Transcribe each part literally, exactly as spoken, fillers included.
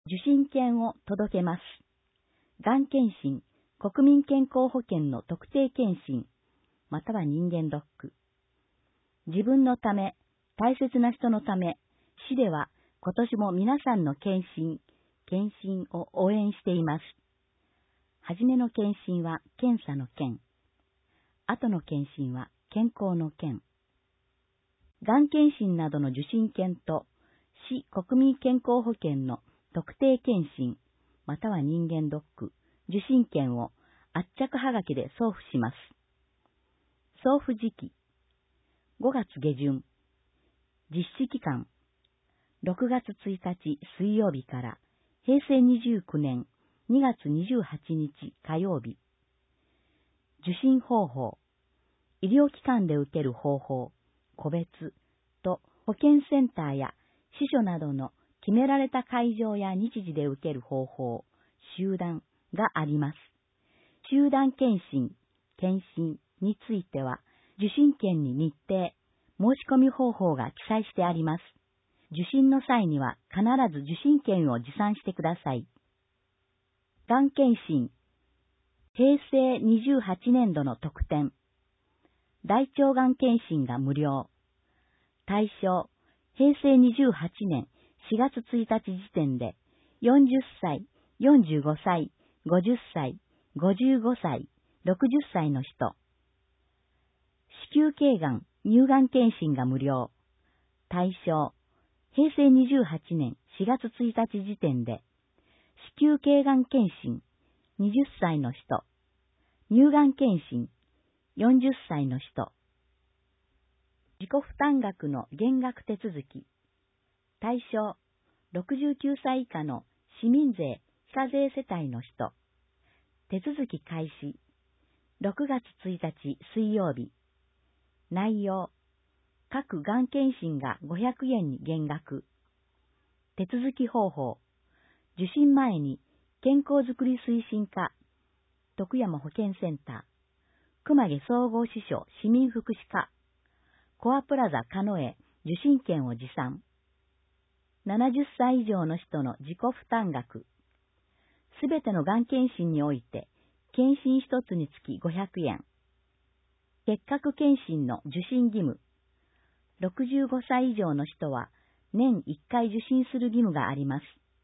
受診券を届けます。がん検診、国民健康保険の特定検診、または人間ドック。自分のため、大切な人のため、市では今年も皆さんの検診、検診を応援しています。はじめの検診は検査の検。後の検診は健康の検。がん検診などの受診券と、市国民健康保険の特定検診、または人間ドック、受診券を圧着はがきで送付します。送付時期、ごがつ下旬。実施期間、ろくがつついたち水曜日からへいせいにじゅうきゅうねんにがつにじゅうはちにち火曜日。受診方法、医療機関で受ける方法、個別と保健センターや支所などの決められた会場や日時で受ける方法、集団があります。集団検診、検診については、受診券に日程、申し込み方法が記載してあります。受診の際には必ず受診券を持参してください。がん検診、へいせいにじゅうはちねんどの特典。大腸がん検診が無料。対象、へいせいにじゅうはちねんしがつついたち時点で、よんじゅっさい、よんじゅうごさい、ごじゅっさい、ごじゅうごさい、ろくじゅっさいの人。子宮頸がん、乳がん検診が無料。対象、へいせいにじゅうはちねんしがつついたち時点で、子宮頸がん検診、はたちの人。乳がん検診、よんじゅっさいの人。自己負担額の減額手続き。対象、ろくじゅうきゅうさい以下の市民税非課税世帯の人。手続き開始。ろくがつついたち水曜日。内容。各がん検診がごひゃくえんに減額。手続き方法。受診前に健康づくり推進課、徳山保健センター、熊毛総合支所市民福祉課、コアプラザ加納へ受診券を持参。ななじゅっさい以上の人の自己負担額。すべてのがん検診において、検診一つにつきごひゃくえん。結核検診の受診義務。ろくじゅうごさい以上の人は年いっかい受診する義務があります。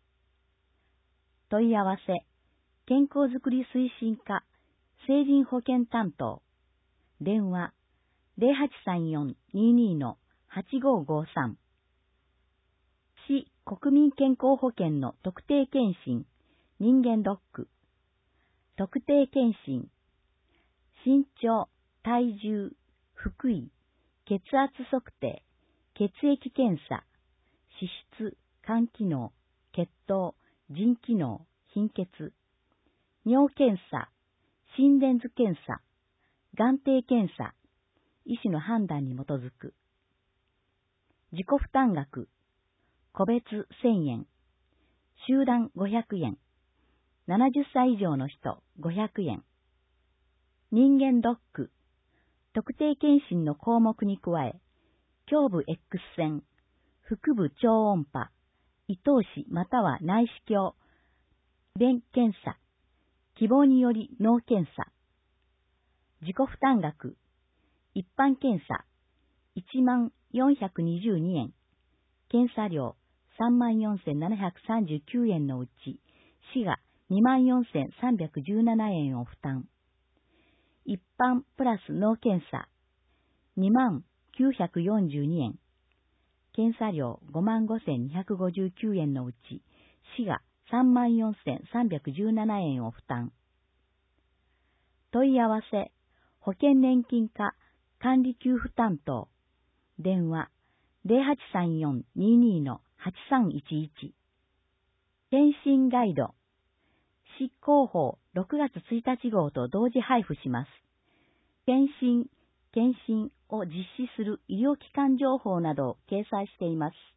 問い合わせ、健康づくり推進課、成人保健担当、電話、ゼロはちさんよん にーにー のはちごーごーさん。市国民健康保険の特定検診、人間ドック、特定検診、身長、体重、腹囲、血圧測定、血液検査、脂質、肝機能、血糖、腎機能、貧血、尿検査、心電図検査、眼底検査、医師の判断に基づく。自己負担額、個別せんえん、集団ごひゃくえん、ななじゅっさい以上の人ごひゃくえん。人間ドック、特定検診の項目に加え、胸部 X 線、腹部超音波、胃透視または内視鏡、便検査、希望により脳検査。自己負担額、一般検査、いちまんよんひゃくにじゅうにえん、検査料さんまんよんせんななひゃくさんじゅうきゅうえんのうち、市がにまんよんせんさんびゃくじゅうななえんを負担。一般プラス脳検査、にまんきゅうひゃくよんじゅうにえん、検査料ごまんごせんにひゃくごじゅうきゅうえんのうち、市がさんまんよんせんさんびゃくじゅうななえんを負担。問い合わせ、保険年金課管理給付担当、電話ゼロはちさんよん にーにー のはちさんいちいち。検診ガイド、市広報ろくがつついたち号と同時配布します。検診、検診を実施する医療機関情報などを掲載しています。